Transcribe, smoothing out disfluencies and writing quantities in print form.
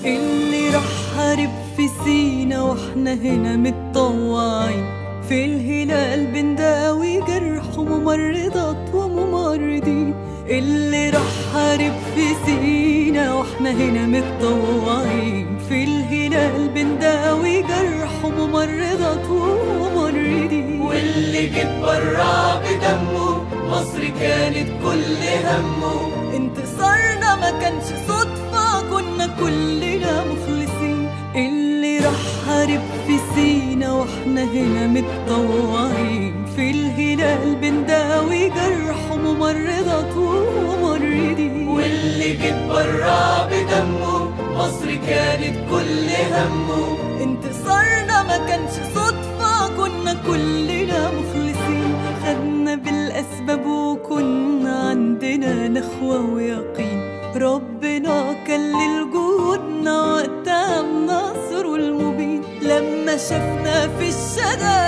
اللي راح حارب في سينا واحنا هنا متطوعين، في الهلال بنداوي جرح ممرضات وممرضين. اللي راح حارب في سينا واحنا هنا متطوعين، في الهلال بنداوي جرح ممرضات وممرضين. واللي جيت برع بدمه مصر كانت كل همه. انتصارنا ما كانش صدفة، كنا كلنا مخلصين. اللي راح حارب في سينا واحنا هنا متطوعين، في الهلال بنداوي جرح ممرضات وممرضين. واللي جيت برع بدمه مصر كانت كل همه. انتصارنا ما كانش صدفة، كنا كلنا مخلصين. خدنا بالأسباب وكنا عندنا نخوة ويقين، ربنا كلل جهودنا وقتها النصر المبين. لما شفنا في الشدائد